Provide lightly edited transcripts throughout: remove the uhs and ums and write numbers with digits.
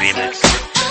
remix.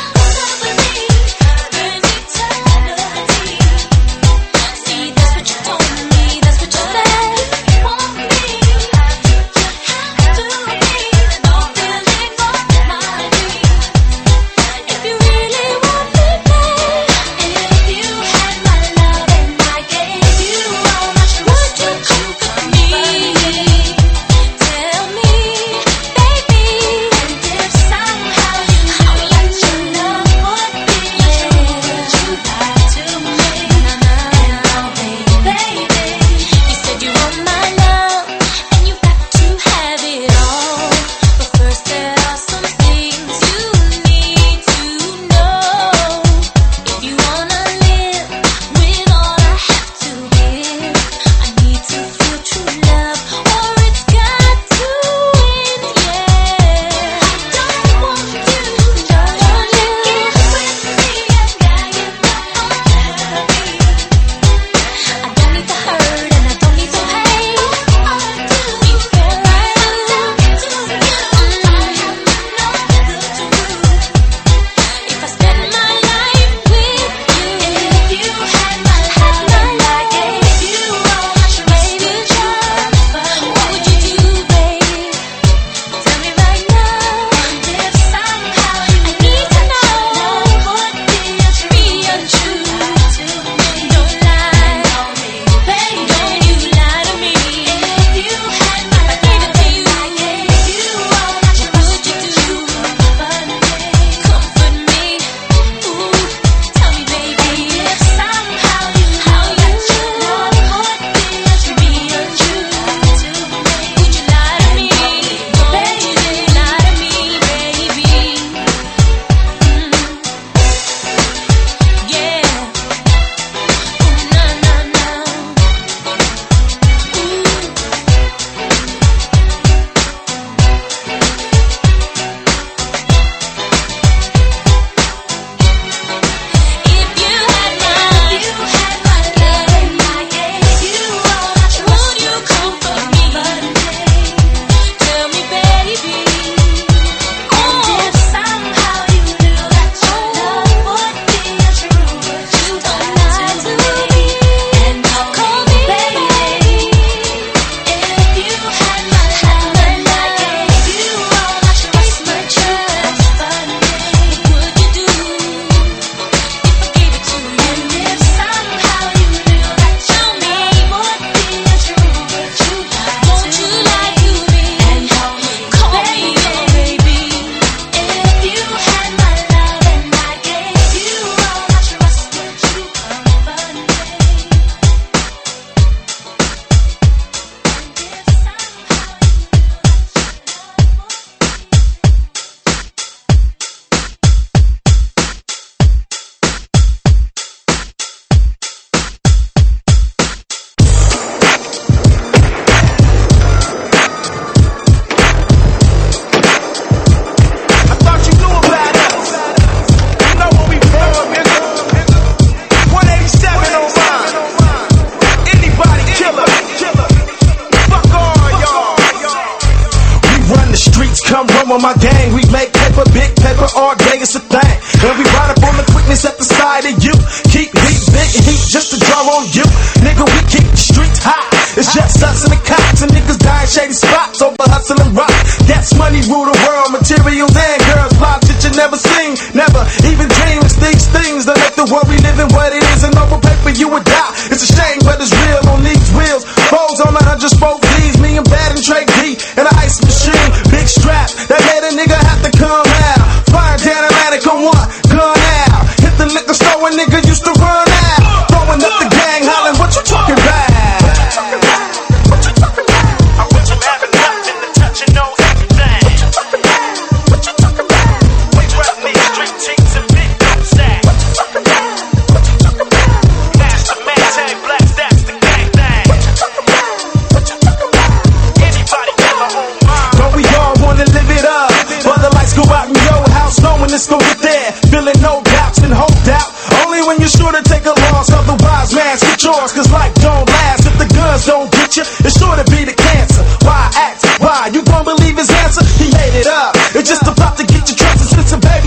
Come run with my gang, we make paper, big paper, all day it's a thing. And we ride up on the quickness at the side of you. Keep heat, big heat, just to draw on you. Nigga, we keep the streets hot. It's just us and the cops, and niggas dying shady spots over hustle and rock. That's money rule the world, materials and girls, plots that you never seen, never even dream. It's these things that make the world we live in what it is, and over paper you would die. It's a shame, but it's real on these wheels. Foes on 100 spoke D's, me and Bad and Trey D, and an ice machine, big strap that made a nigga have to come out. Flying down Atlantic on one, gun out. Hit the liquor store where nigga used to run out. Throwing up the gang, hollering, what you talking about? What you talking about? I want you having nothing to touch and know everything. What you talking about? We run these street teams and big dope stacks. What you talking about? What you talking about? Master maintain blacks, that's the gang thing. What you talking about? What you talking about? Anybody got their own mind? Don't we all wanna live it up? But the lights go out in your house, knowing it's gonna get there. Feeling no doubts and hope doubt. Only when you're sure to take a loss, otherwise, man, get yours. Cause life don't last if the guns don't get you. It's sure to be the cancer. Why ask? Why? You gon' believe his answer? He made it up. It's just about to get your trust. And since a baby, I've been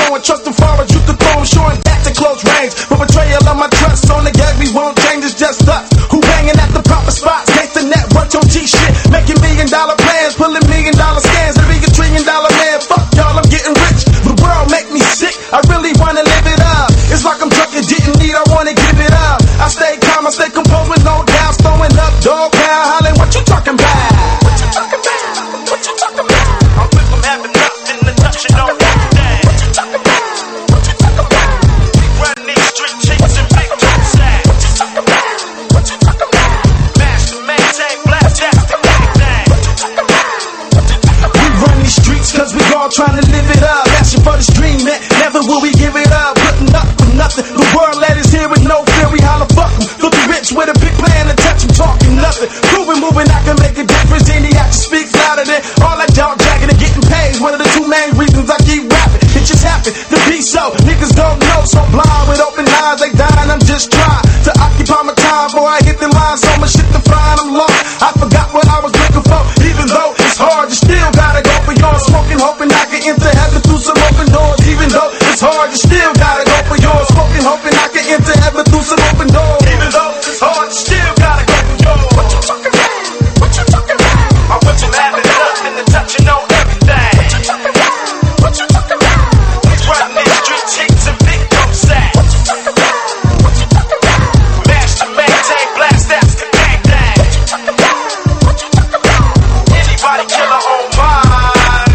and trust them far as you can throw them, showing back to close range. But betrayal of my trust on the gag, we won't change, it's just us who hanging at the proper spots. Take the network, your G shit, making $1 million plans, pulling $1 million scans, to be $1 trillion man. Fuck y'all, I'm getting rich. The world make me sick, I really wanna live it up. It's like I'm drunk and didn't need, I wanna give it up. I stay calm, I stay composed with no doubts, throwing up dog pound, hollering, what you talking about? What you talking about? What you talking about? I'm with them having nothing to touch it on everything. What you talking about? What you talking about? We run these street chicks and big dog stacks. What you talking about? What you talking about? Master, maintain, blast, that's the gang thing. What you talking about? What you talking about? We run these streets cause we all trying to live it up. Asking for this dream, man, never will we give it up. Putting up for nothing, the world let us hear with no fear. We holler fuck them, filthy rich with a big plan to touch them, talking nothing. Proving, moving, I can make a difference. Any action speaks louder than all that dog jacking and getting paid. One of the two main reasons I keep rapping. It just happened to be so. Niggas don't know, so blind with open eyes, they dying. I'm just trying to occupy my time before I hit the line. So much shit to find, I'm lost. I forgot what I was looking for. Even though it's hard, you still gotta go for yours. Smoking, hoping I can enter heaven through some open doors. Even though it's hard, you still gotta go for yours. Smoking, hoping I can enter heaven through some open doors. Even though it's hard, you still gotta go for yours. What you talking about? What you talking about? I'm with them having nothing to touch it on everything. What you talking about? What you talking about? We run these street chicks and big dog stacks. What you talking about? What you talking about? Master, maintain, blast, that's the gang thing. What you talking about? What you talking about? Anybody kill her on mine.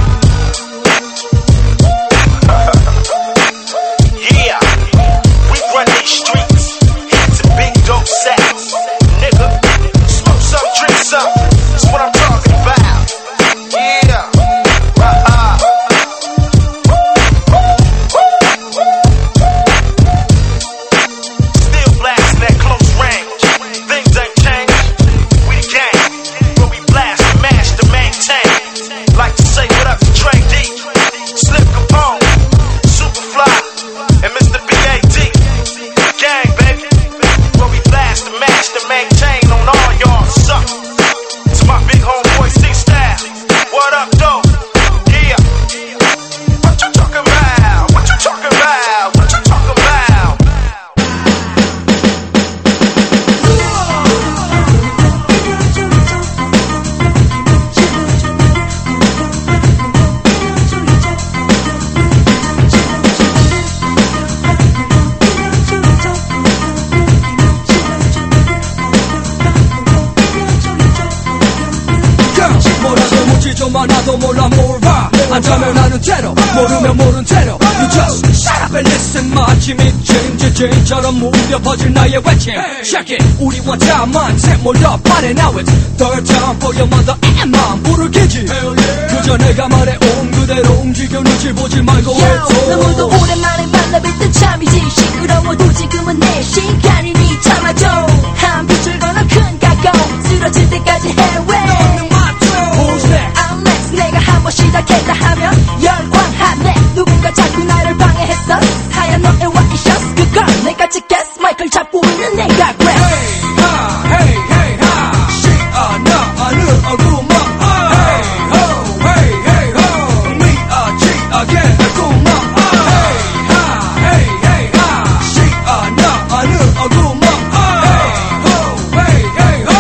Yeah, we run these streets, hits and big dope sacks. Nigga, smoke some, drink some, that's what I'm talking about. Yeah, still blasting at close range. Things ain't changed, we the gang, but we blast and mash to maintain. Like to say what up to Trey D, Slip Capone, Superfly, and Mr. B.A.D. Gang, baby, but we blast and mash to maintain on all y'all suck. To my big homeboy C-Style, what up, though? Yeah. What you talking about? What you talking about? What you talking about? 뭐라도 묻지 좀 많아도 몰라 뭘 봐. 안다면 하는 대로 모르면 모른 대로 You just shut up and listen. 마치 미친 지진처럼 울려 퍼질 나의 외침. Check it 우리 원자만 몰려 party now it's third time for your mother and mom. 불을 켜지 그저 내가 말해온 그대로 움직여 눈치 보지 말고 해줘. 너무도 오랜만에 만나뵐 때 참이지. 시끄러워도 지금은 내 시간이니 참아줘. 한 빛을 건너 큰 각오 쓰러질 때까지 해외. I'm next. 내가 한번 시작했다 하면 열광하네. 누군가 자꾸 나를 방해했어. 하얀 너의 와이셔츠 그걸 내가 찍겠어. 마이크를 잡고 있는 내가 그래. Hey hey ha 시아나는 어구마 Hey ho hey hey ho 미아지하게 했구마 Hey hey hey ha 시아나는 어구마 Hey ho hey hey ho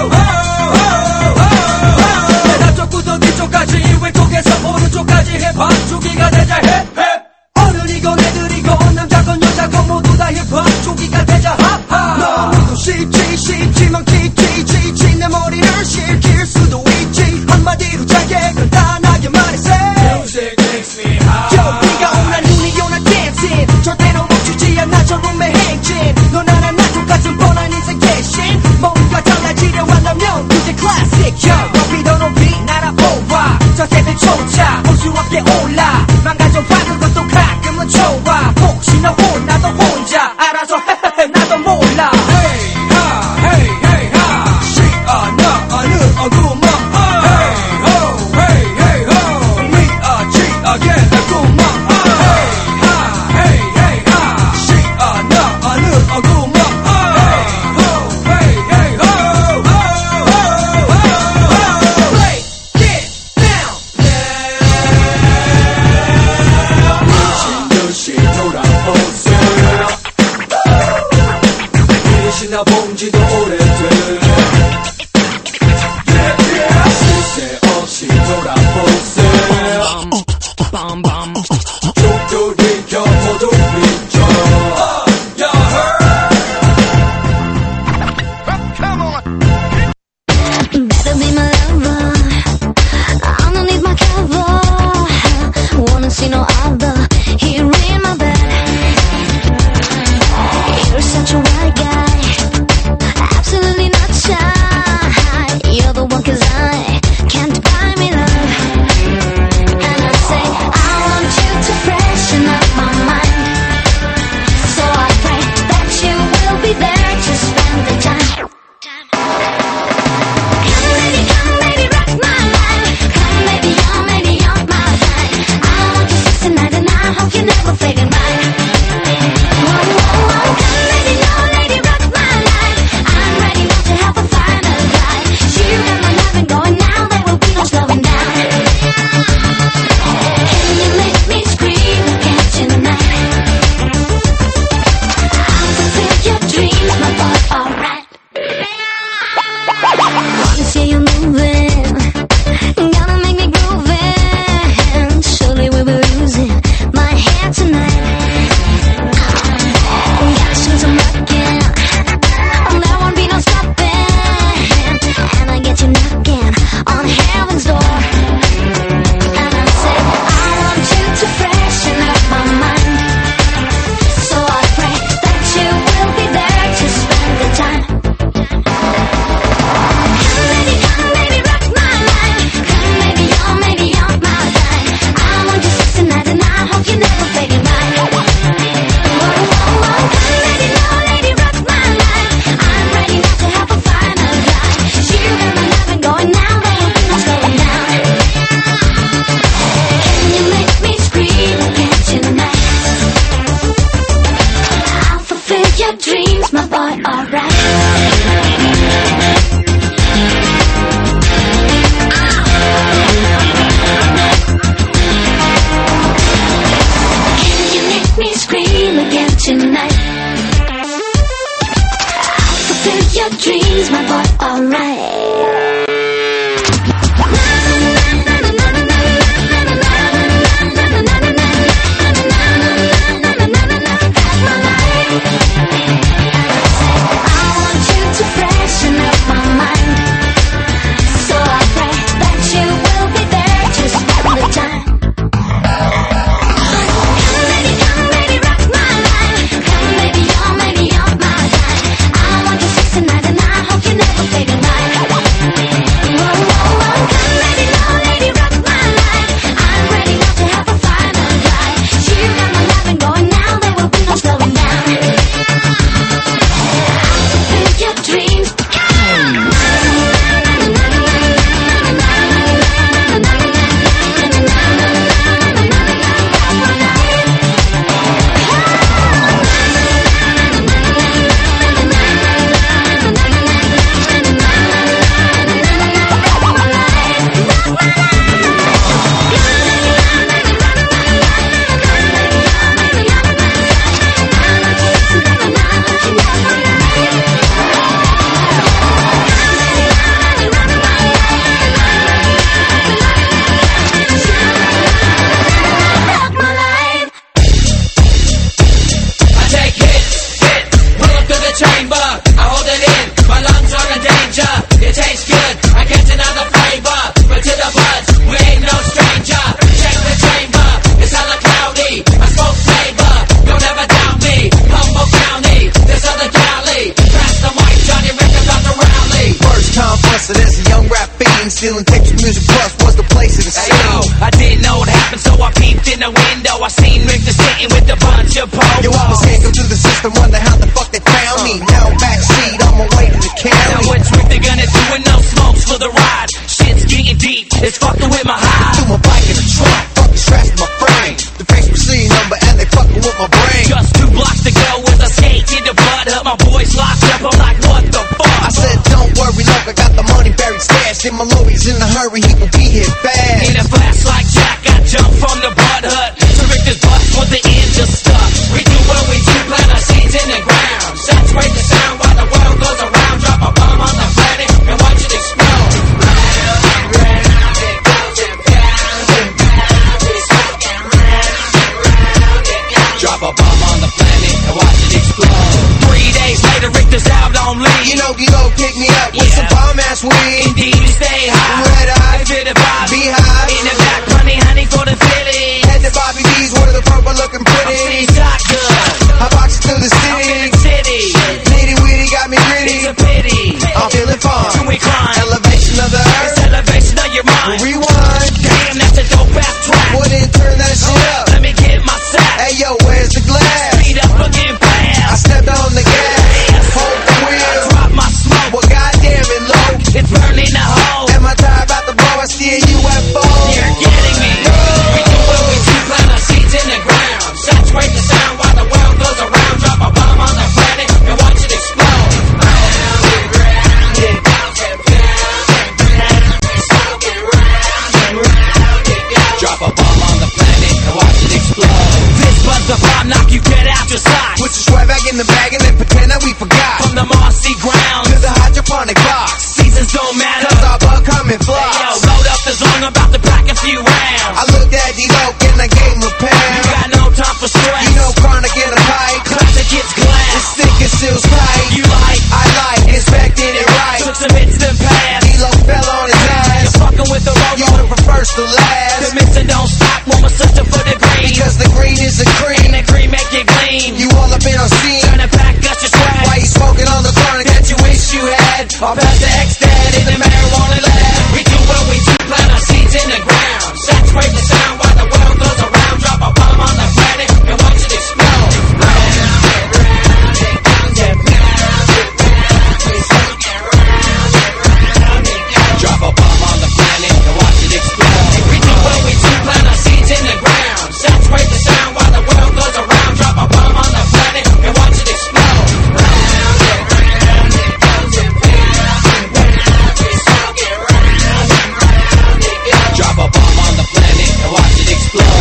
내가 쪽부터 뒤쪽까지 왼쪽에서 오른쪽까지 힙합 조기가 되자 힙힙 어른이건 애들이건 남자건 여자건 모두 다 힙합 조기가 되자 핫핫 너무도 쉽지만 지치 내 머리를 실킬 수도 있지 한마디로 짧게 간단하게 말해서 Music makes me high Yo 비가 오나 눈이 오나 dancing 절대로 멈추지 않아 저 룸의 행진 너 나랑 나 똑같은 뻔한 인생 대신 뭔가 달라지려 한다면 이제 classic Yo 높이 더 높이 날아오와 저 새들조차 볼 수 없게 올라 망가져봐 그것도 가끔은 좋아 혹시 너 혼나도 혼자 알아서 헤헤헤 나도 몰라 Hey ha hey hey ha 시아나는 어구마 Hey ho hey hey ho 미아지하게 했구마 Hey ha hey hey ha 시아나는 어구마 Hey ho hey hey ho Break it down 본 지도 오래돼 쉴새 없이 돌아보세 족돌이켜 모두 비춰 Better be my lover. I don't need my cover. Wanna see no other here in my bed. You're such a wild guy, absolutely not shy. You're the one 'cause I can't buy me love. And I say I want you to freshen up my mind. So I pray that you will be there to spend the time. Come baby, rock my life. Come baby, you're my life. I want you sexy night and I hope you never fade in mine. Whoa, whoa, whoa. Come baby, no lady, rock my life. I'm ready now to have a final ride. You got my loving going now, there will be no slowing down. Can you make me scream again tonight? I'll fulfill your dreams, my boy, alright. Wanna see you moving, gonna make me grooving. Surely we'll be losing my head tonight. Gotta shoot some rockin', there won't be no stopping. And I get you knocking on heaven's door. And I say I want you to freshen up my mind. So I pray that you will be there to spend the time. Come baby, rock my life. Come baby, you're my life. I want you sexy night and I hope you never fade in mine. Whoa, whoa, whoa. Come baby, no lady, rock my life. I'm ready now to have a final ride. You got my loving going now, there will be no slowing down. Can you make me scream again tonight? I'll fulfill your dreams, my boy, alright. Can you make me scream again tonight? I'll fulfill your dreams, my boy, alright. I want you to freshen up my mind. So I pray that you will be there to spend the time. Come baby, rock my life. Come baby, you're my life. I want you sexy night and I hope you never fade in mine. Whoa, whoa, whoa. Come baby, no lady, rock my life. I'm ready now to have a final ride. You got my loving going now, there will be no slowing down. I'll fulfill your dreams. Rock my life. I take hits, pull up to the chamber. I hold it in, my lungs are in danger. It tastes good, I can't deny the flavor. But to the buzz, we ain't no stranger. Check the chamber, it's hella cloudy. I smoke flavor, don't ever doubt me. Humboldt County, this other galley. Pass the mic, Johnny Rick about to rally. First time bustin' as a young rap fiend, stealing Texas Music Plus was the place of the Hey scene. yo, I didn't know what happened, so I peeped in the window. I seen Rick just sitting with a bunch of Yo, I was popos. handled through the system, wonder how the fuck they found me. Now I'm backseat, on my way to the Now county. what's Rick they gonna do with no smokes for the ride? Shit's getting deep, it's fucking with my high. Threw my bike in the trunk, fucking strapped my frame. The face was C number and they fucking with my brain. Just 2 blocks to go with a skate in the blood up. My boys locked up, I'm like, what the fuck? I said, don't worry, look, I got the money buried stashed in my Louis in a hurry, he will be here fast. In a flash like Jack, I jumped from the blood hut. So Rick this bus was the end just stuck. We do what we do, plant our seeds in the ground. Saturate the sound while the world goes around. Drop a bomb on the planet and watch it explode. 3 days later, Richter's out on leave. You know, G-Lo pick me up with some bomb-ass weed. Indeed, you stay high. Red eye, Fit the vibe. beehive. In the back, honey for the Phillies. Head to Bobby D's, where the purple looking pretty. City shotgun. I box it through the I'm city. in the city. Nitty witty got me gritty. It's a pity. I'm feeling fun. Can we climb? Elevation of the It's earth. elevation of your mind. Rewind. Damn, that's a dope ass track. Boy, then turn that shit up. Let me get my sack. Hey yo, where's the glass? Speed up again I fast. stepped on the gas. Hold the wheel. Drop my smoke. Well, goddamn it, low. It's burning the hole. Am I tired about the blow? I see a UFO. You're getting me. We do what we do, plant our seeds in the ground. Saturate the sound while the world goes around. Drop a bomb on the planet and watch it explode. Round and round and bounce and bounce and bounce. Soaking round and round and down. Drop a bomb on the planet and watch it explode. This buzz the bomb knock you dead out your socks. Put your swag back in the bag and then pretend that we forgot. From the mossy ground To the hydroponic box. seasons don't matter. Cause our bug come in Hey, yo, flocks. load up the zone, about to pack a few rounds. I looked at D-Lo and I gave him a You pound. got no time for stress. You know chronic in a pipe. Classic gets glass. It's thick and seals tight. You like, I like inspecting it right. took some hits and passed. D-Lo fell on his ass. You're fucking with the You road. went from first to The last. mission don't stop when we're searching for the green. Because the green is the And cream. the green make it gleam. You all up in our scene. Turn it back, got your swag. Why you smoking on the chronic that you wish you had? Or pass the X-Dad in the marijuana lab. We do what we do, plant our seeds in the ground. Saturate the sound while the world goes around. Drop a bomb on the planet and watch it explode. Round and round and bounce and bounce and bounce. We soaking round and round and down. Drop a bomb on the planet and watch it explode. We do what we do, plant our seeds in the ground. Saturate the sound while the world goes around. Drop a bomb on the planet and watch it explode. Round and round and bounce and bounce and bounce. We soaking round and round and down. Drop a bomb on the planet and watch it explode.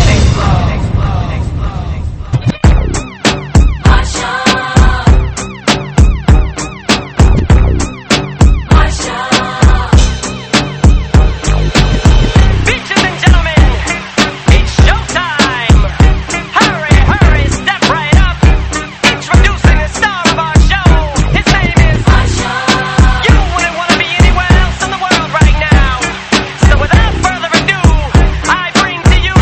Bitches and gentlemen, it's showtime. Hurry, hurry, step right up. Introducing the star of our show. His name is You wouldn't want to be anywhere else in the world right now. So without further ado, I bring to you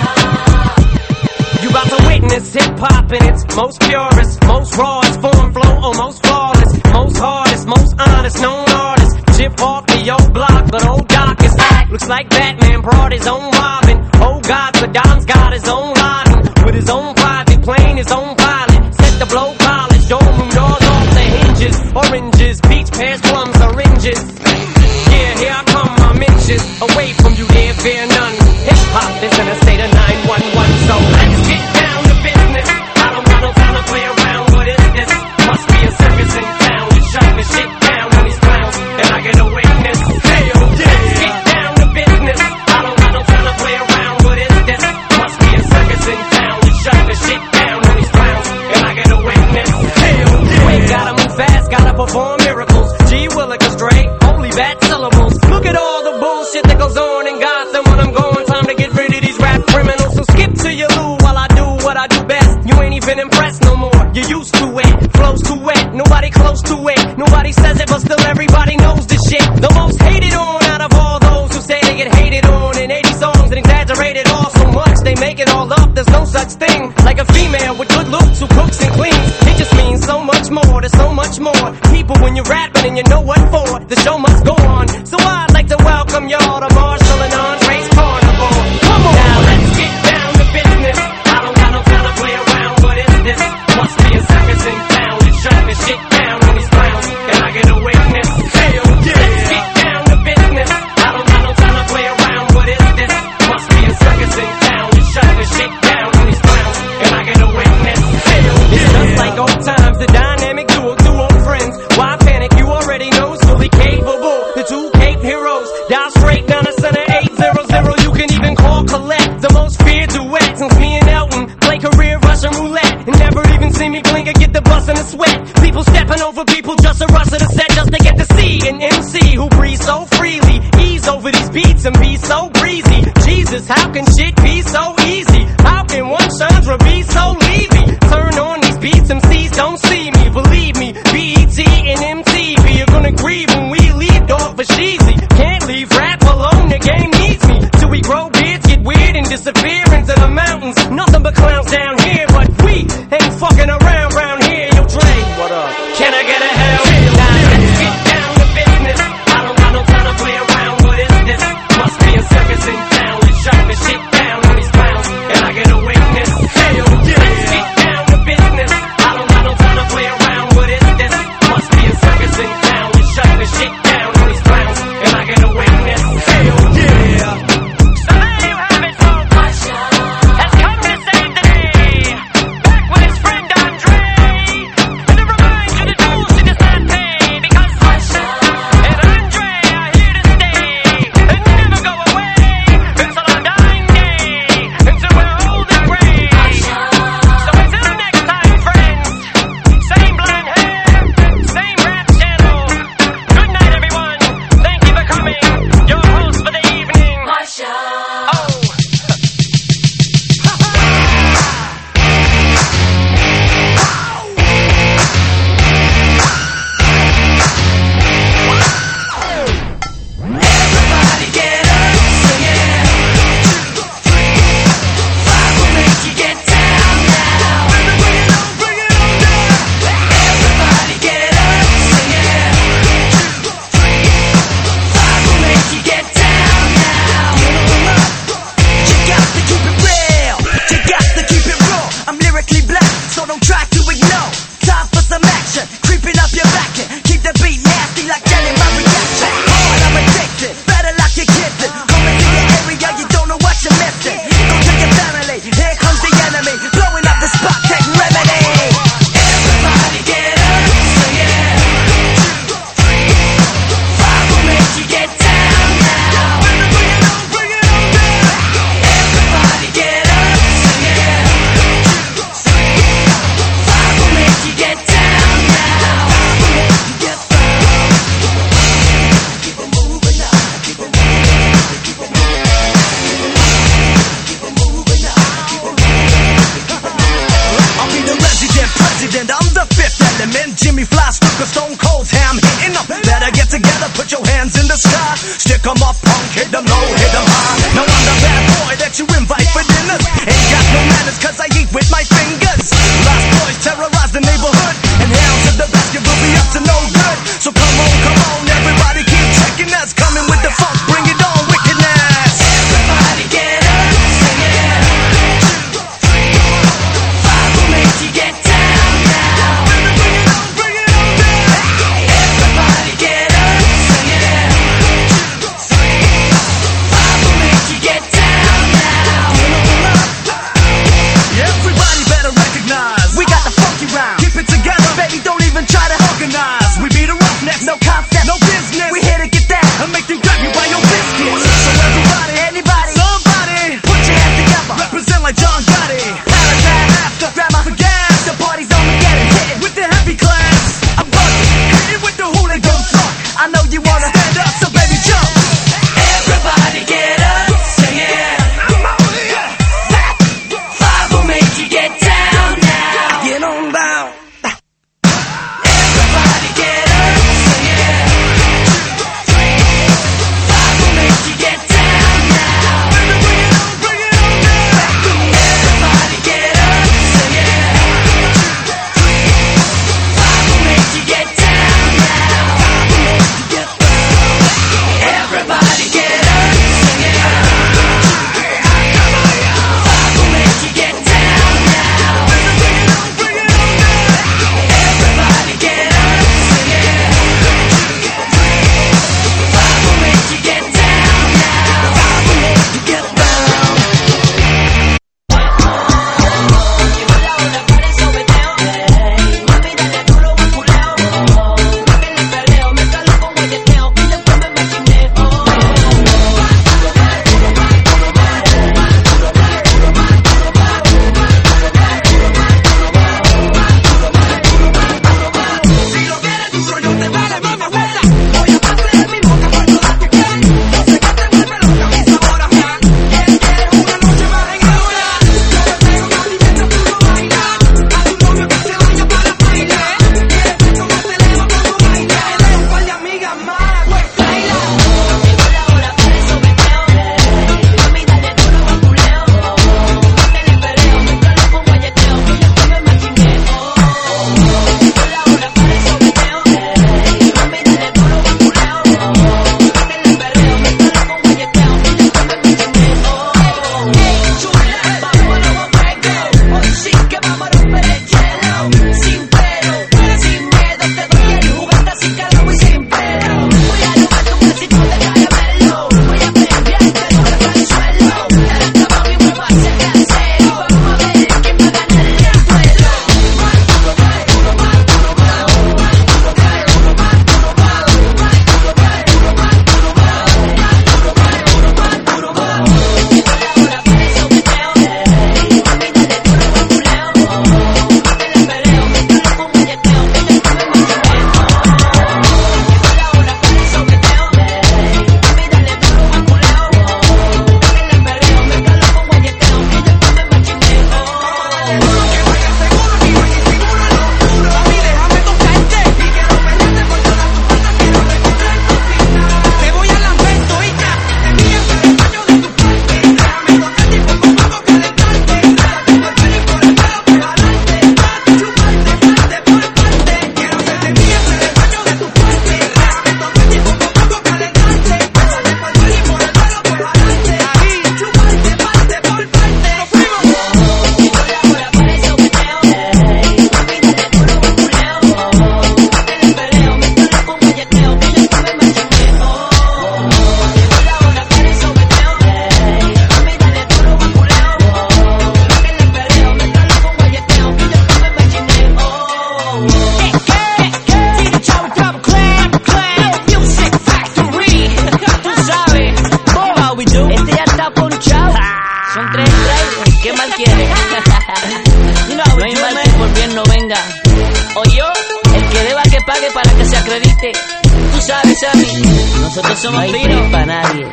You about to witness hip-hop in its most purest, most rawest form, flow almost flawless, most hardest, most honest, known artist. Chip off the old block, but old Doc is back. Looks like Batman brought his own Robin. Oh God, Saddam's got his own Laden. With his own private plane, his own pilot. Set to blow college, dorm room doors off the hinges. Oranges, peach pears, plums, oranges. Yeah, here I come, my inches. Away from you, there fear none. Hip-hop is in a state of 911, so let's get down to business. I don't got no time to play around, what is this? Must be a circus in town. You shut the shit down on these clowns, and I get a witness. Hell yeah! Let's get down to business. I don't got no time to play around, what is this? Must be a circus in town. You shut the shit down on these clowns, and I get a witness. Hell yeah! We gotta move fast, gotta perform miracles. G. Willikers, Dre, holy bad syllables. Look at all the bullshit that goes on in Gotham when I'm going. Time to get rid of these rap criminals. So skip to your loo while I do what I do best. You ain't even impressed no more. You used to it, flows too wet, nobody close to it. Nobody says it, but still everybody knows this shit. The most hated on out of all those who say they get hated on in 80 songs and exaggerated all so much they make it all up. There's no such thing like a female with good looks who cooks and cleans. It just means so much more. There's so much more people when you're rapping and you know what for. The show must go on. So I'd like to welcome y'all to Marshall and Andre's Carnival. Come on, now let's get down to business. I don't got no time to play around. What is this? Must be a circus in town. You shut the shit down on these clowns, and I get a witness. Hell yeah! Let's get down to business. I don't got no time to play around. What is this? Must be a circus in town. You shut the shit down on these clowns, and I get a witness. Hell yeah! It's just like old times, the dynamic duo, two old friends. Why panic? You already know, fully capable. The two Cape heroes, dial straight down the center 800. You can even call Colette, the most feared duet since me and Elton play career Russian roulette. And never even see me blink or get the bus in a sweat. People stepping over people just to rush to the set just to get to see an MC who breathes so freely. Ease over these beats and be so breezy. Jesus, how can shit be so easy? How can one Chandra be so Levy? nothing but clowns down here, but we ain't fucking around round here. Yo, Dre, what up? Can I get a hell yeah? Now let's get down to business. I don't got no time to play around. What is this? Must be a circus in town. Let's shut the shit down on these clowns, and I get a witness. Hell yeah! Let's get down to business. I don't got no time to play around. What is this? Must be a circus in town. Let's shut the shit down on these clowns, and I get a witness. Hell yeah! So there you have it, folks. Has come to save the day. Back with his friend Andre, and to remind you the dues he does not pay, because and Andre are here to stay and never go away until our dying day, until we're old and gray. So until next time, friends, same blonde hair, same rap channel. Good night, everyone. Thank you for coming. Your host for the evening, Oh. Everybody get up, sing it. 2, 3, 5 will make you get down now. Bring it on down. Everybody get up, sing it. 2, 3, 5 will make you get down now. You got to keep it real. You got to keep it raw. I'm lyrically black, so don't try to ignore. Time for some action, creeping up your back and keep the beat nasty like getting my reaction. Hard, I'm addicted, better like you're kissing. Coming to your area, you don't know what you're missing. Go to your family, here comes the enemy, blowing up the spot, take remedy. Everybody get up, sing it. 2, 3, 5 will make you get down now. Bring it on down. Everybody get up, sing it. 2, 3, 5 No hay mal que por bien no venga. O yo, el que deba que pague para que se acredite. Tú sabes, Sammy, nosotros somos finos. No hay para nadie.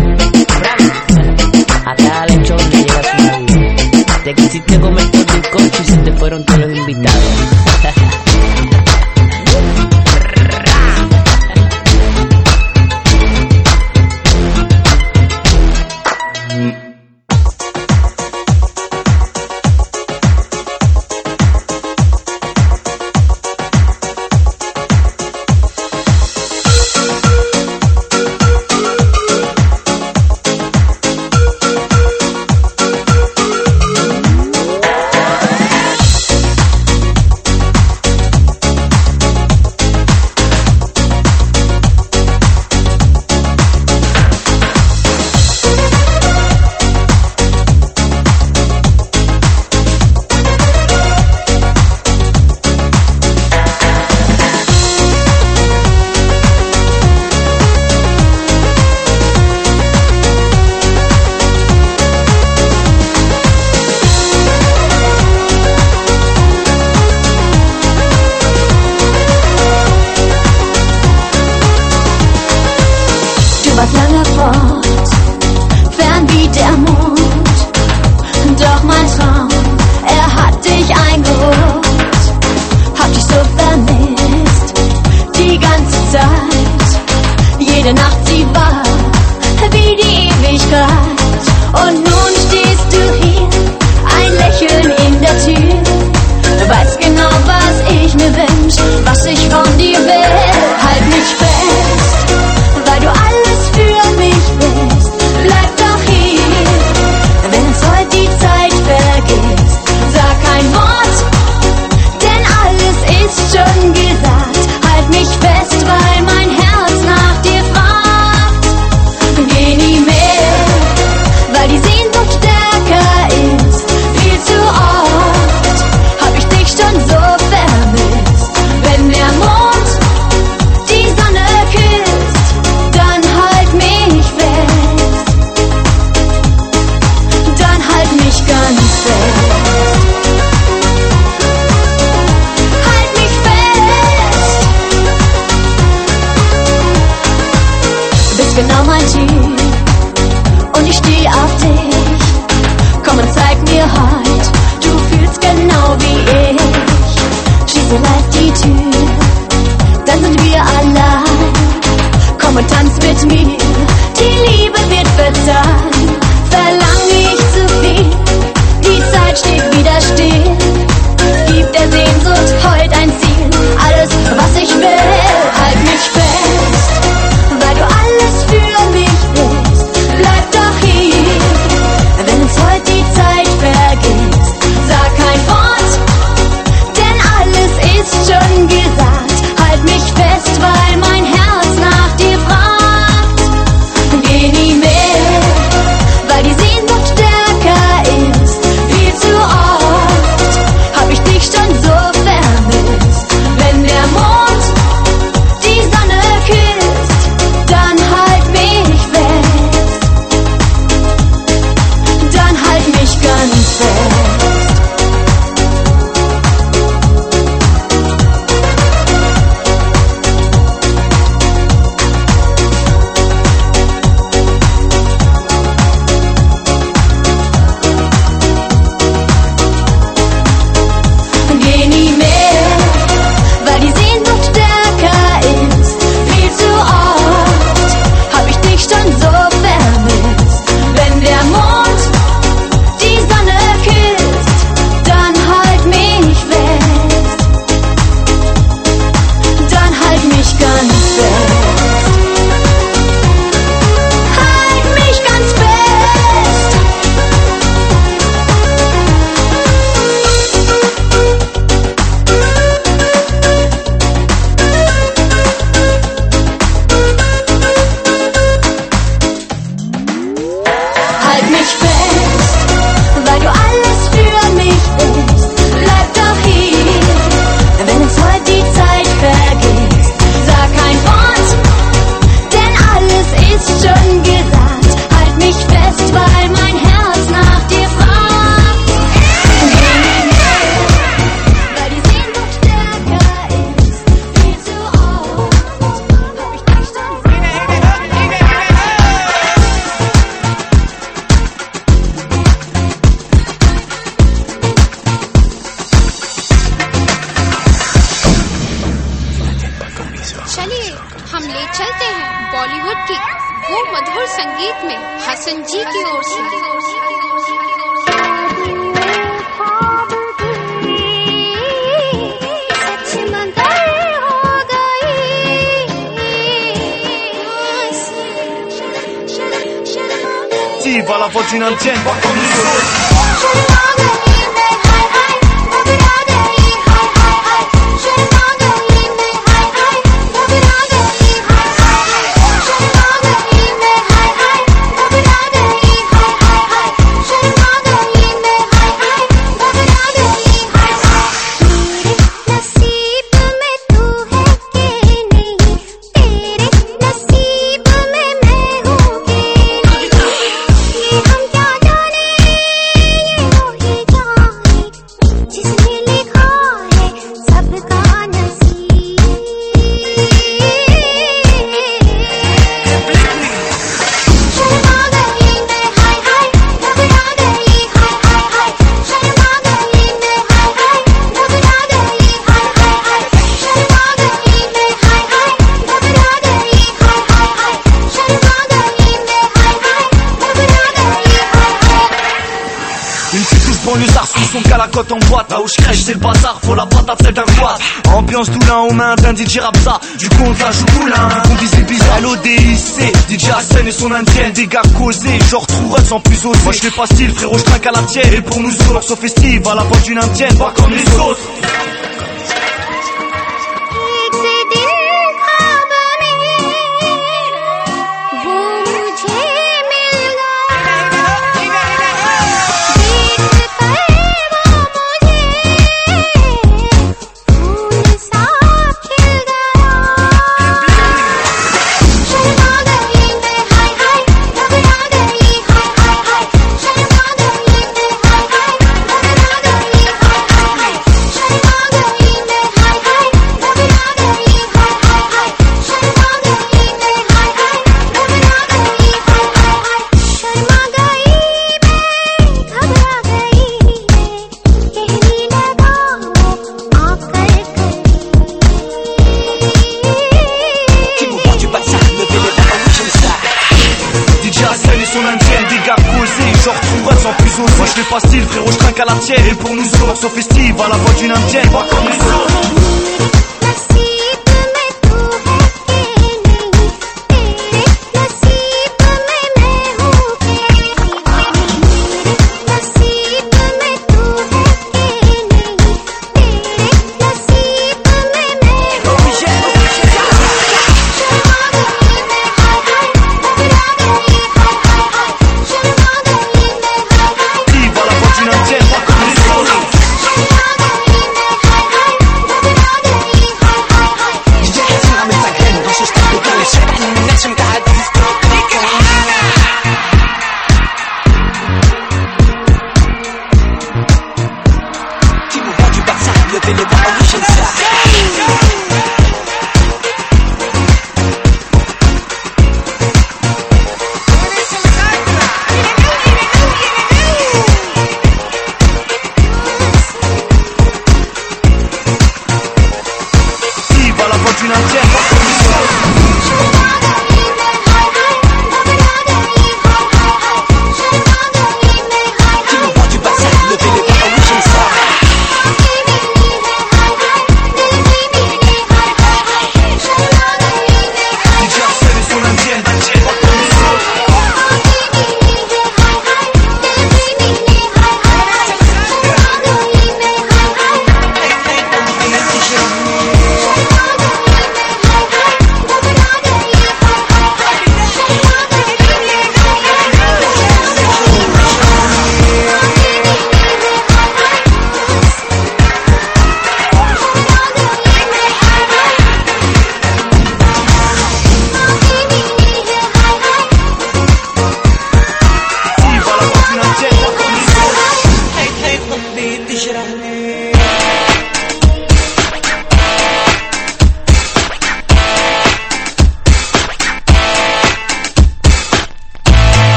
A cada lechón le llega su marido. Te quisiste comer todo el coche y se te fueron todos los invitados. warst lange fort, fern wie der Mond. Doch mein Traum, er hat dich eingeholt. Hab dich so vermisst, die ganze Zeit. Jede Nacht sie war wie die Ewigkeit. Und nun stehst du hier, ein Lächeln in der Tür. Du weißt genau, was ich mir wünsch, was ich von dir will. Halt mich fest, weil du alles für mich bist. Bleib doch hier, wenn uns heute die Zeit vergisst. Sag kein Wort, denn alles ist schon gesagt. Halt mich fest, weil mein Herz nach dir fragt. Geh nie mehr, weil die Sehnsucht stärker music की वो मधुर संगीत में हसन जी की ओर से Va la voce in antenna, va con il sole. En boîte, là où je crèche c'est le bazar, faut la patate celle d'un quad. Ambiance doulin aux mains d'un DJ Rapsa, du comptage au moulin, on vise les bizarres. L'ODIC, DJ Hassan et son indienne, des gars causés, genre troureuse sans plus oser. Moi je fais pas style, frérot, je trinque à la tienne. Et pour nous autres, morceau festif, à la voix d'une indienne, pas comme les autres. Moi je fais pas style, frérot, je trinque à la tienne. Et pour nous autres, morceau festif, à la voix d'une indienne, pas comme les autres.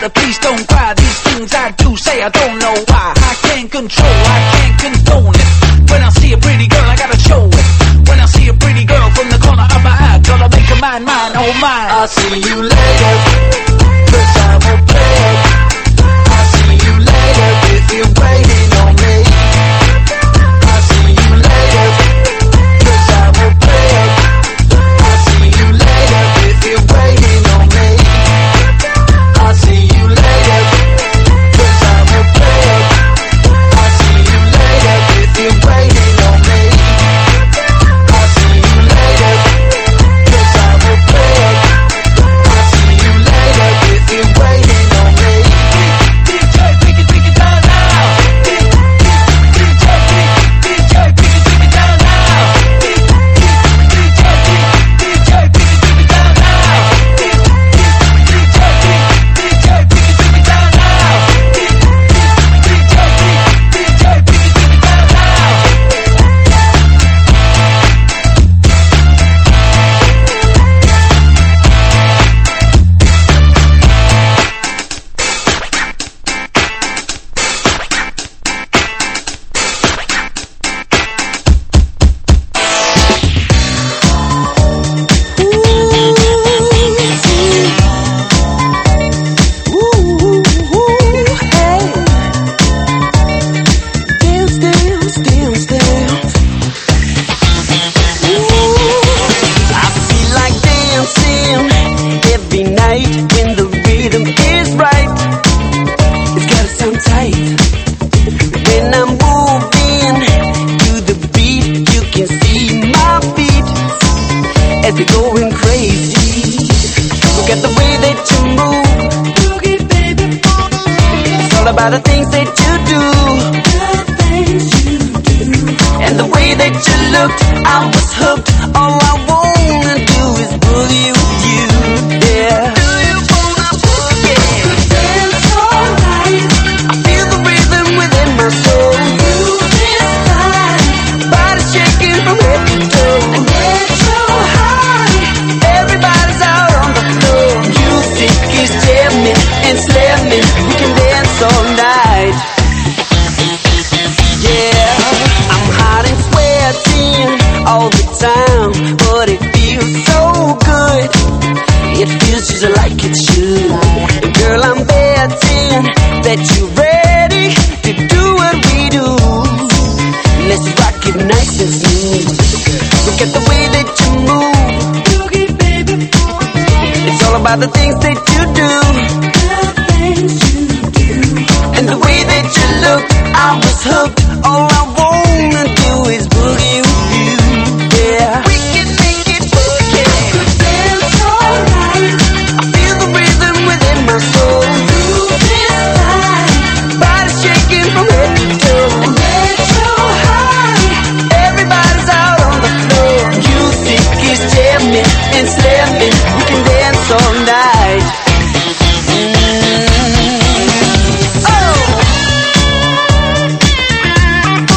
But please don't cry. These things I do say, I don't know why. I can't control, I can't condone it. When I see a pretty girl, I gotta show it. When I see a pretty girl from the corner of my eye, gonna make her mine, mine, oh mine. I'll see you later, 'cause I will play it. I'll see you later if you're waiting on me. I'll see you later, 'cause I will play it. I'll see you later if you're waiting on me. I'll see you later, 'cause I will play it. I'll see you later if you're waiting on me. I'll see you later, 'cause I will play it. I'll see you later if you're waiting on me. DJ, pick it down now. DJ, pick it down now. DJ, pick it down now. DJ, pick it down now. I feel like dancing every night when the rhythm is right. It's gotta sound tight. When I'm moving to the beat, you can see my feet as they're going crazy. Look at the way that you move, boogie baby. It's all about the things that you do, and the way that you looked, I was hooked. All I wanna do is boogie with you, yeah. Do you wanna boogie? Dance all night. I feel the rhythm within my soul. Move this night. Body shaking from head to toe. And get so high. Everybody's out on the floor. Music is jamming and slamming. We can dance all night. Yeah, I'm hot and sweating all the time, but it feels so good. It feels just like it should. And girl, I'm betting that you're ready to do what we do. Let's rock it nice and smooth. Look at the way that you move, boogie baby. It's all about the things that you do, and the way that you look, I was hooked. All I wanna do is boogie with you, yeah. We can make it boogie. Dance all night. I feel the rhythm within my soul. Move this night. Body shaking from head to toe. And get so high. Everybody's out on the floor. Music is jamming and slamming. We can dance all night. Oh.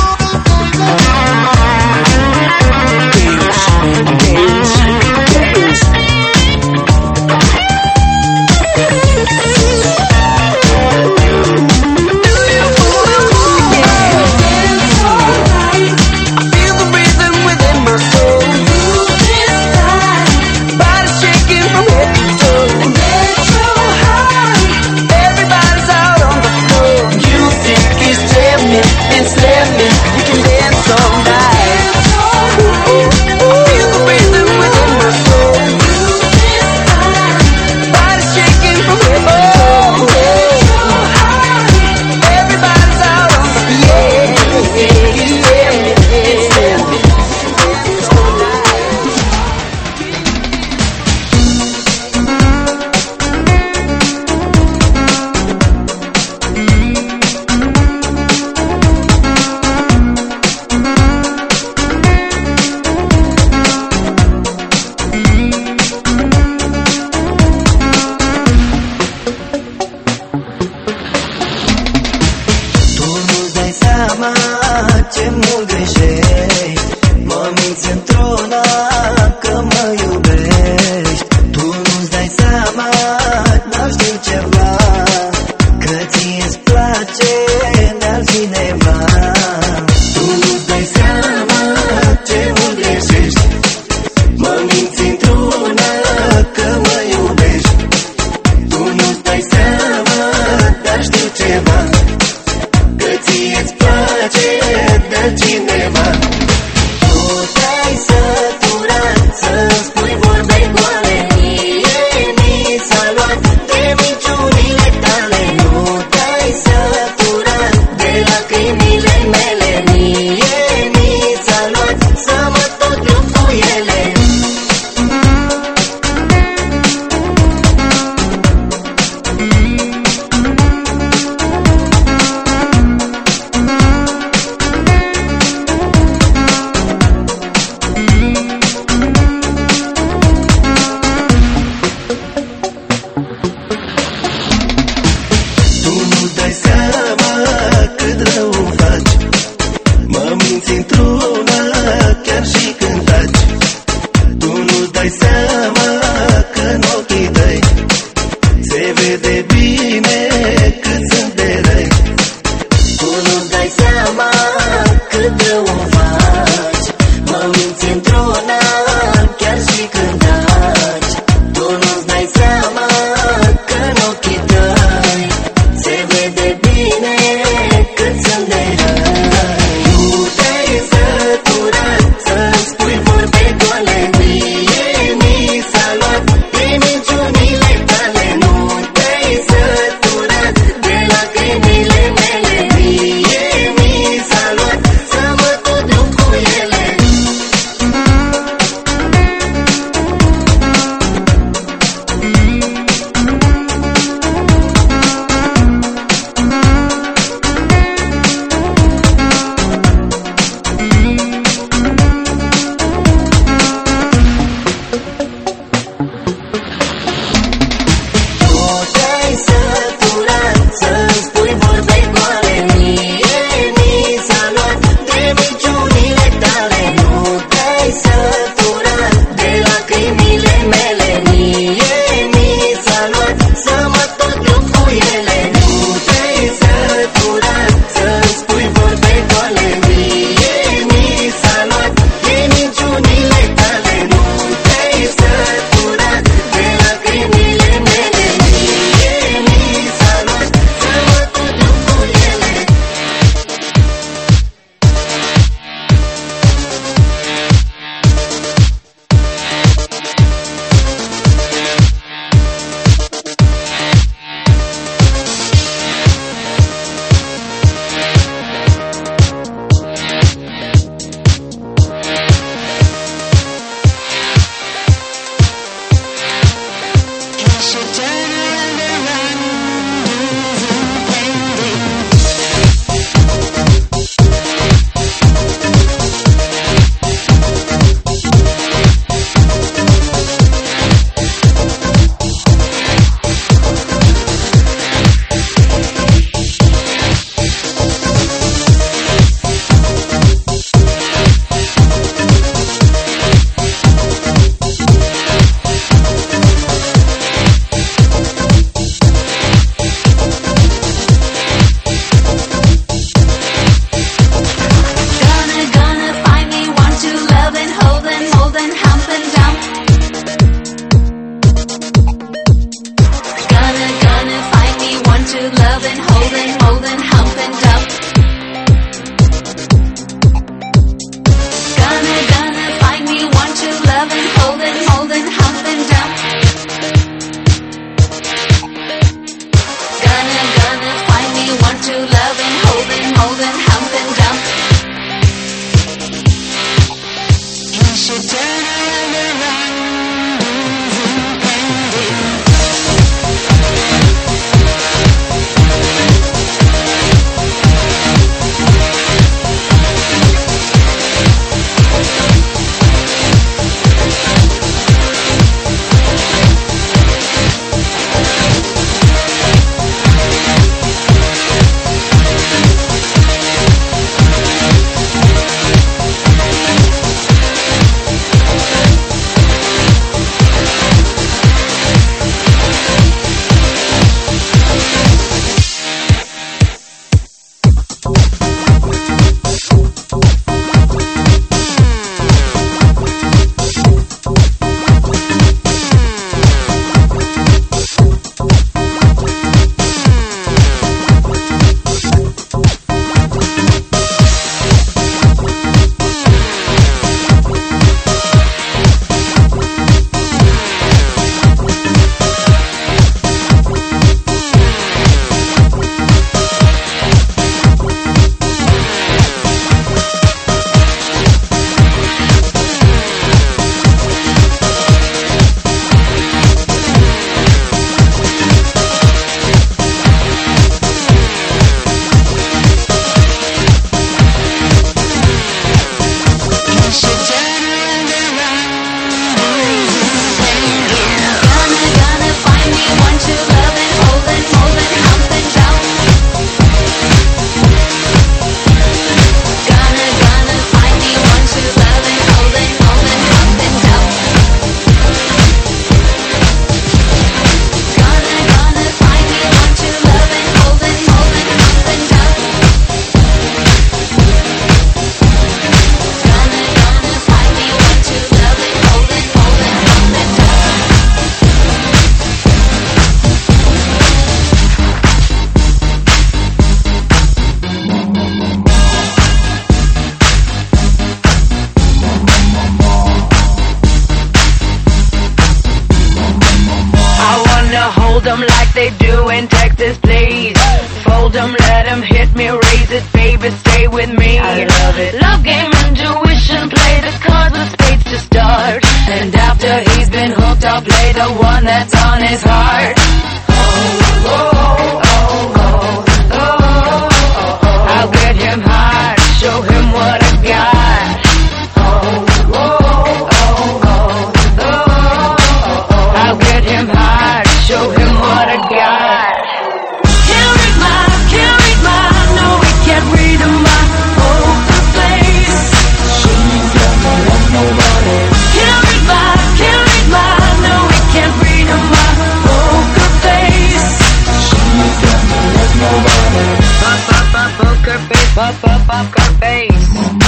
they do in Texas, please. Fold 'em, let 'em hit me, raise it, baby, stay with me. I love it. Love game, intuition, play the cards with spades to start. And after he's been hooked, I'll play the one that's on his heart. Oh, oh, oh, oh, oh, oh, oh. I'll get him high, show him what I got. Oh, oh, oh, oh, oh, oh. I'll get him high, show him what I got. Can't read my, no, he can't read my poker face. She's got me like nobody. Can't read my, no, he can't read my poker face. She's got me like nobody. Poker face, poker face.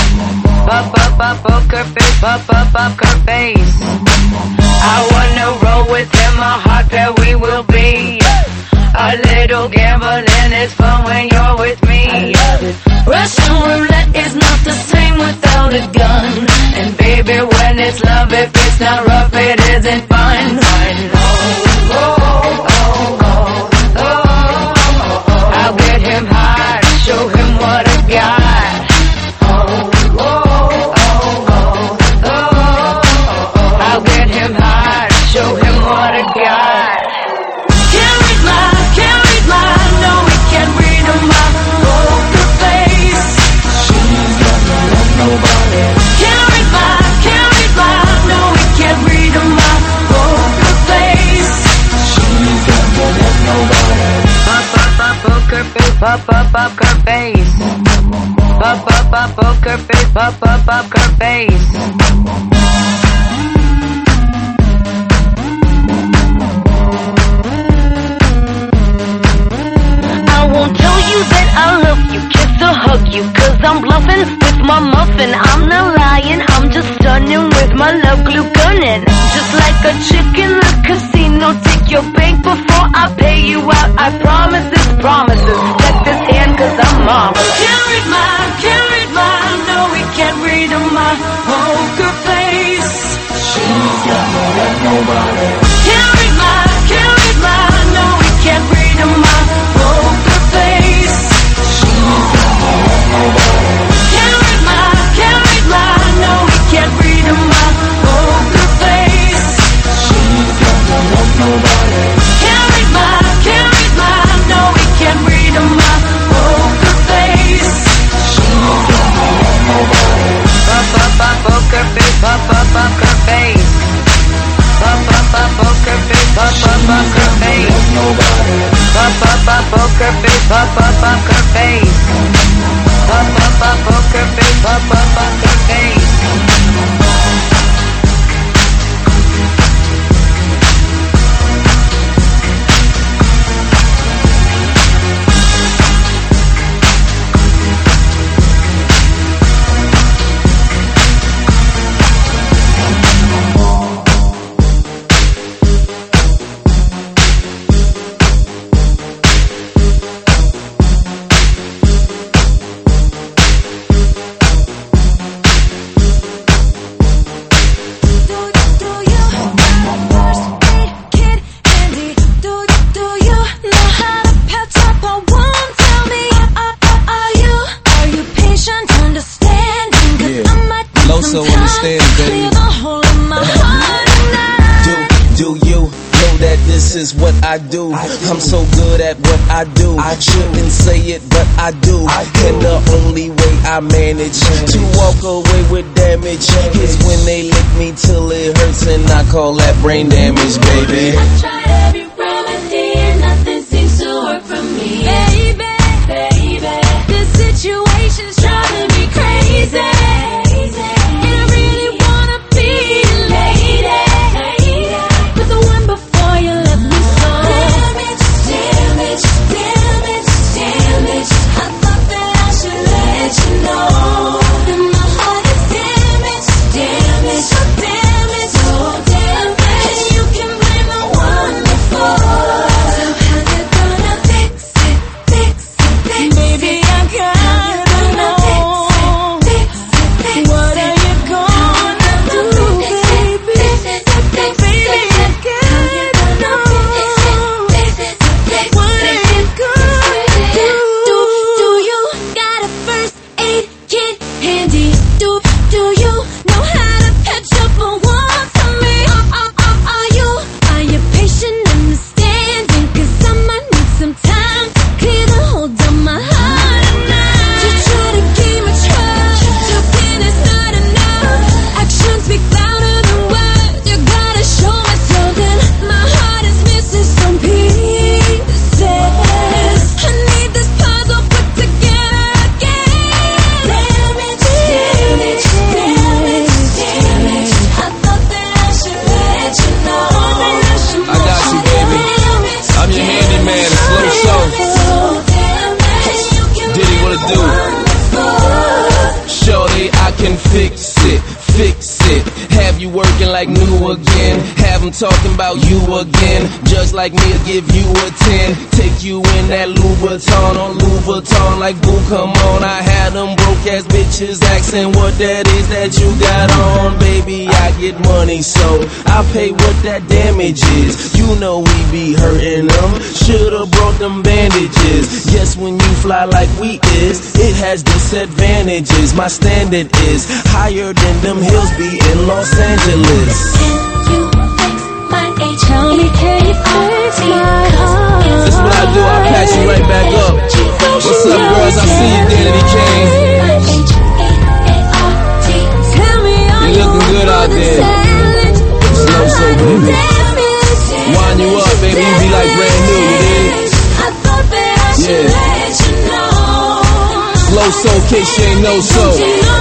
Poker face, poker face. I wanna roll with him, a hot pair we will be. A little gambling is fun when you're with me. Russian roulette is not the same without a gun. And baby, when it's love, if it's not rough, it isn't fun. Oh, oh, oh, oh, oh, oh. I'll get him high, show him what I got. Oh, oh, oh, oh, oh. I'll get him high, show him what I got. Can't read my, no, he can't read my poker face. She's got me like nobody. Can't read my, no, he can't read my poker face. She's got me like nobody. Poker face, poker face. Poker face, poker face. I won't tell you that I love you, kiss or hug you, 'cause I'm bluffing with my muffin. I'm not lying, I'm just stunning with my love glue gunning. Just like a chick in the casino, take your bank before I pay you out. I promise this promises. Check this hand 'cause I'm marvelous. Can't read my, no, he can't read my poker face. She's got me like nobody. Can't read my, no, he can't read my poker face. She's got me like nobody. Can't read my, no, he can't read my poker face. She's got me like nobody. Can't read my, no, he can't read my poker face. She's got me like nobody. Poker face, poker face. Poker face, poker face. Nobody. Poker face, poker face. Poker face, poker face. So understand, baby. Do you know that this is what I do? I'm so good at what I do. I shouldn't say it, but I do. And the only way I manage to walk away with damage is when they lick me till it hurts, and I call that brain damage, baby. I tried every remedy and nothing seems to work for me. Baby, this situation's driving me crazy. have you working like new again. Have them talking about you again. Judge like me will give you a 10. Take you in that Louis Vuitton on Louis Vuitton like boo, come on. I had them broke ass bitches asking what that is that you got on. Baby, I get money, so I pay what that damage is. You know we be hurting them. Should've brought them bandages. Yes, when you fly like we is, it has disadvantages. My standard is higher than them hills be in Los Angeles. Tell me, can you fix my heart? This is what I do, I patch you right back up. What's up, girls? I see you, Danny Kane. You looking good out there. Slow so, baby. Wind you up, baby. You be like brand new, you dig? Yeah. Slow so, in case you ain't know so.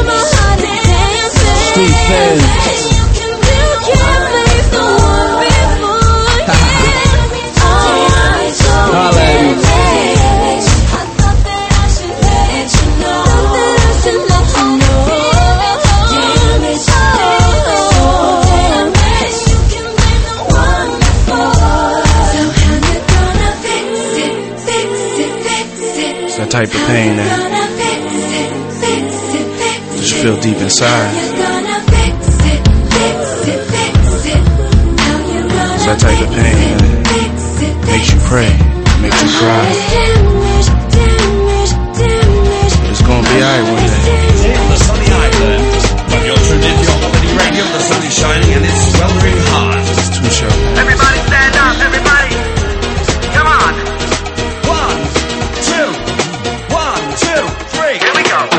Street fans. Holla at me. It's that type of pain that you feel deep inside. It's that type of pain that makes you pray, makes you cry. It's gonna be alright one day. On the sunny island, but you're tuned into your holiday radio. The sun is shining and it's sweltering hot. It's too short. Everybody stand up, everybody. Come on. 1, 2, 1, 2, 3. Here we go.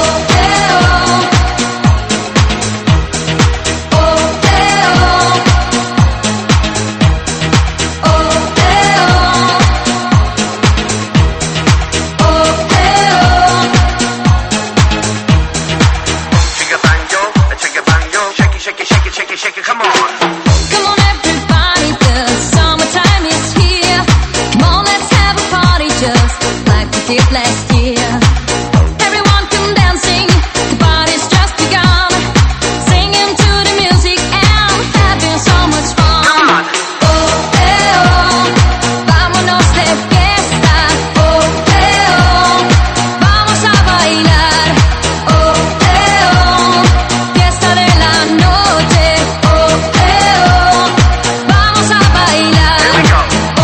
Last year, everyone come dancing, the party's just begun, singing to the music and having so much fun. Oh, vámonos de fiesta. Oh, vamos a bailar. Oh, fiesta de la noche. Oh, vamos a bailar. Here we go.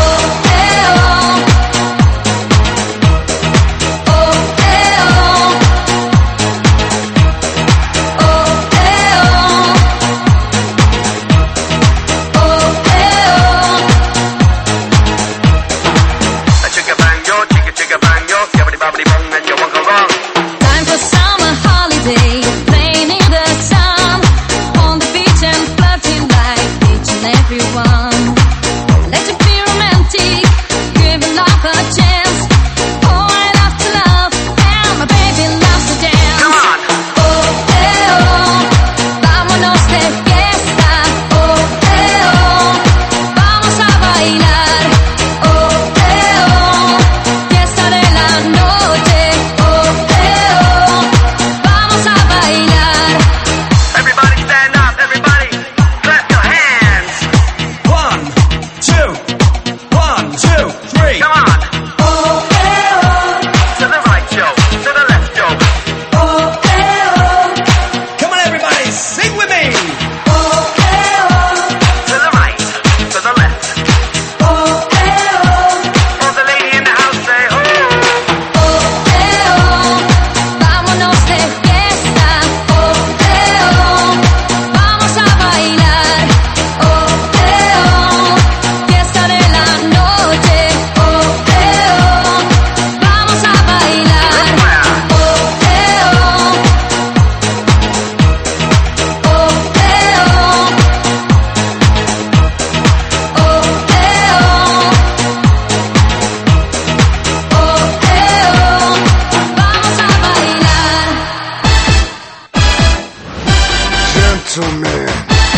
Gentleman.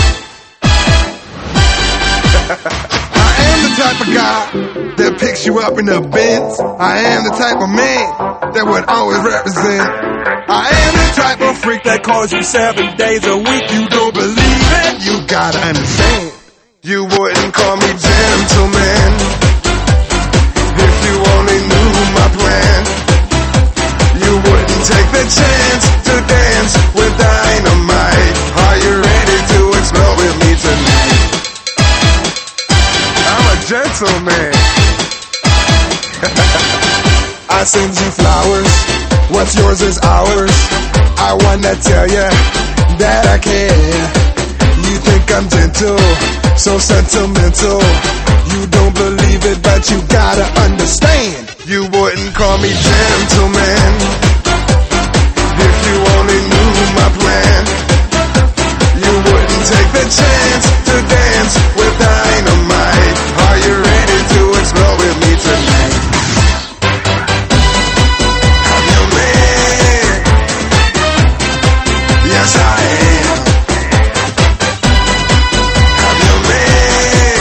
I am the type of guy that picks you up in the Benz. I am the type of man that would always represent. I am the type of freak that calls you 7 days a week. You don't believe it? gotta understand. You wouldn't call me gentleman if you only knew my plan. You wouldn't take the chance to dance with dynamite. Are you ready to explode with me tonight? I'm a gentleman. I send you flowers, what's yours is ours. I wanna tell ya that I care. You think I'm gentle, so sentimental. You don't believe it, but you gotta understand. You wouldn't call me gentleman if you only knew my plan. You wouldn't take the chance to dance with dynamite. Are you ready to explode with me tonight? I'm your man. Yes, I am. I'm your man.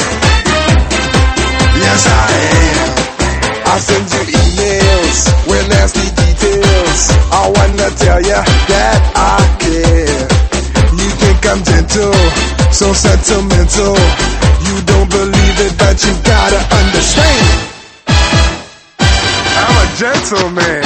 Yes, I am. I send you emails with nasty details. I wanna tell ya that I care. You think I'm gentle, so sentimental. You don't believe it, but you gotta understand. I'm a gentleman.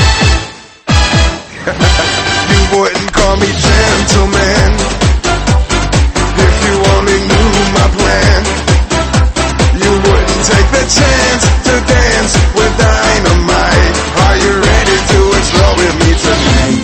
You wouldn't call me gentleman if you only knew my plan. You wouldn't take the chance to dance with dynamite. Are you ready to explode with me tonight?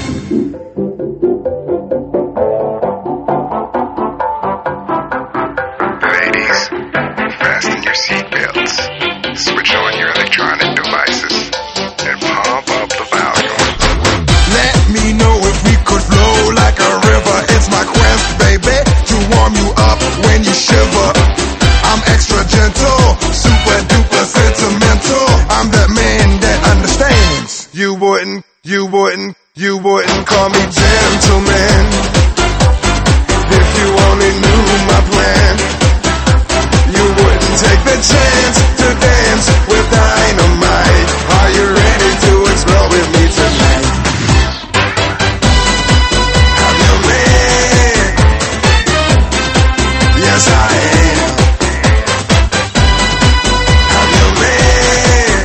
Ladies, fasten your seatbelts, switch on your electronic devices, and pump up the volume. Let me know if we could flow like a river. It's my quest, baby, to warm you up when you shiver. I'm extra gentle, super duper sentimental. I'm that man that understands. You wouldn't call me gentleman if you only knew my plan. You wouldn't take the chance to dance with dynamite. Are you ready to explode with me tonight? I'm your man. Yes, I am. I'm your man.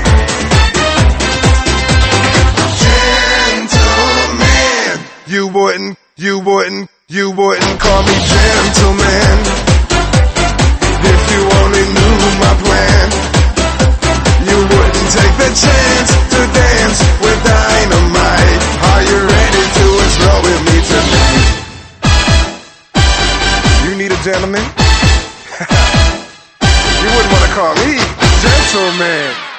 Gentleman. You wouldn't call me gentleman if you only knew my plan. You wouldn't take the chance to dance with dynamite. Are you ready to explode with me tonight? You need a gentleman? You wouldn't want to call me gentleman.